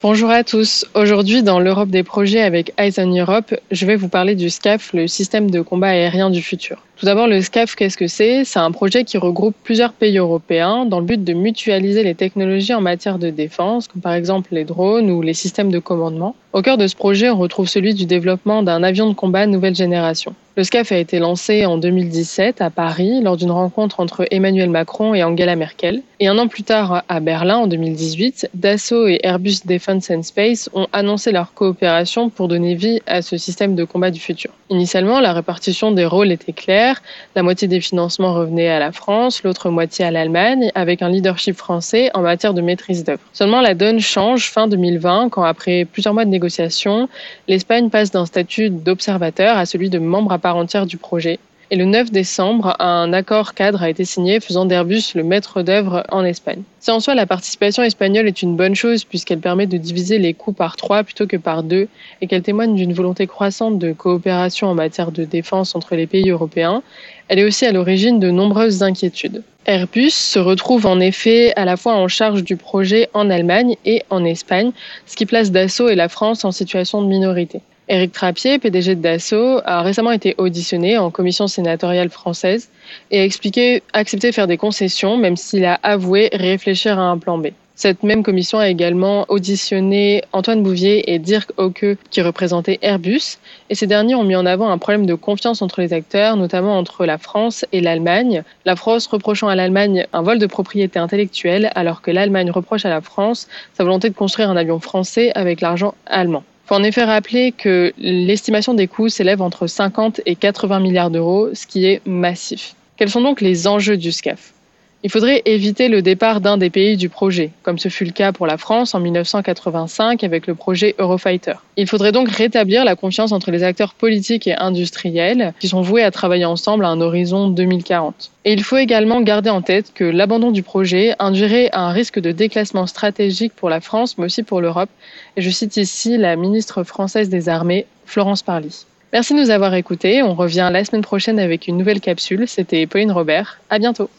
Bonjour à tous. Aujourd'hui, dans l'Europe des projets avec Eyes on Europe, je vais vous parler du SCAF, le système de combat aérien du futur. Tout d'abord, le SCAF, qu'est-ce que c'est? C'est un projet qui regroupe plusieurs pays européens dans le but de mutualiser les technologies en matière de défense, comme par exemple les drones ou les systèmes de commandement. Au cœur de ce projet, on retrouve celui du développement d'un avion de combat nouvelle génération. Le SCAF a été lancé en 2017 à Paris lors d'une rencontre entre Emmanuel Macron et Angela Merkel. Et un an plus tard, à Berlin, en 2018, Dassault et Airbus Defence and Space ont annoncé leur coopération pour donner vie à ce système de combat du futur. Initialement, la répartition des rôles était claire. La moitié des financements revenait à la France, l'autre moitié à l'Allemagne, avec un leadership français en matière de maîtrise d'œuvre. Seulement, la donne change fin 2020 quand, après plusieurs mois de négociations, l'Espagne passe d'un statut d'observateur à celui de membre à part entière du projet. Et le 9 décembre, un accord cadre a été signé faisant d'Airbus le maître d'œuvre en Espagne. Si en soi la participation espagnole est une bonne chose puisqu'elle permet de diviser les coûts par 3 plutôt que par 2 et qu'elle témoigne d'une volonté croissante de coopération en matière de défense entre les pays européens, elle est aussi à l'origine de nombreuses inquiétudes. Airbus se retrouve en effet à la fois en charge du projet en Allemagne et en Espagne, ce qui place Dassault et la France en situation de minorité. Éric Trappier, PDG de Dassault, a récemment été auditionné en commission sénatoriale française et a accepté de faire des concessions, même s'il a avoué réfléchir à un plan B. Cette même commission a également auditionné Antoine Bouvier et Dirk Auke, qui représentaient Airbus, et ces derniers ont mis en avant un problème de confiance entre les acteurs, notamment entre la France et l'Allemagne. La France reprochant à l'Allemagne un vol de propriété intellectuelle, alors que l'Allemagne reproche à la France sa volonté de construire un avion français avec l'argent allemand. Il faut en effet rappeler que l'estimation des coûts s'élève entre 50 et 80 milliards d'euros, ce qui est massif. Quels sont donc les enjeux du SCAF ? Il faudrait éviter le départ d'un des pays du projet, comme ce fut le cas pour la France en 1985 avec le projet Eurofighter. Il faudrait donc rétablir la confiance entre les acteurs politiques et industriels qui sont voués à travailler ensemble à un horizon 2040. Et il faut également garder en tête que l'abandon du projet induirait un risque de déclassement stratégique pour la France, mais aussi pour l'Europe. Et je cite ici la ministre française des Armées, Florence Parly. Merci de nous avoir écoutés. On revient la semaine prochaine avec une nouvelle capsule. C'était Pauline Robert. À bientôt.